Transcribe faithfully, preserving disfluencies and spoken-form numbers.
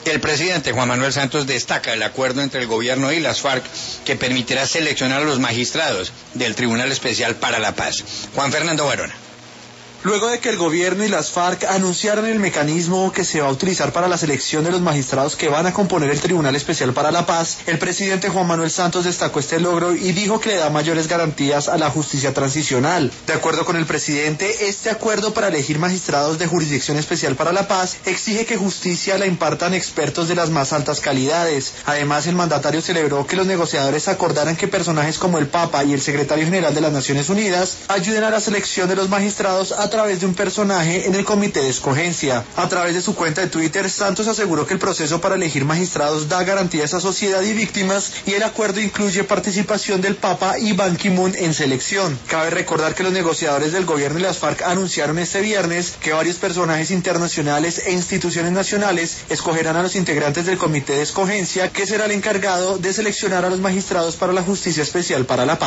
El presidente Juan Manuel Santos destaca el acuerdo entre el gobierno y las FARC que permitirá seleccionar a los magistrados del Tribunal Especial para la Paz. Juan Fernando Barona. Luego de que el gobierno y las FARC anunciaran el mecanismo que se va a utilizar para la selección de los magistrados que van a componer el Tribunal Especial para la Paz, el presidente Juan Manuel Santos destacó este logro y dijo que le da mayores garantías a la justicia transicional. De acuerdo con el presidente, este acuerdo para elegir magistrados de Jurisdicción Especial para la Paz exige que justicia la impartan expertos de las más altas calidades. Además, el mandatario celebró que los negociadores acordaran que personajes como el Papa y el secretario general de las Naciones Unidas ayuden a la selección de los magistrados a a través de un personaje en el comité de escogencia. A través de su cuenta de Twitter, Santos aseguró que el proceso para elegir magistrados da garantías a sociedad y víctimas y el acuerdo incluye participación del Papa y Ban Ki-moon en selección. Cabe recordar que los negociadores del gobierno y las FARC anunciaron este viernes que varios personajes internacionales e instituciones nacionales escogerán a los integrantes del comité de escogencia, que será el encargado de seleccionar a los magistrados para la Justicia Especial para la Paz.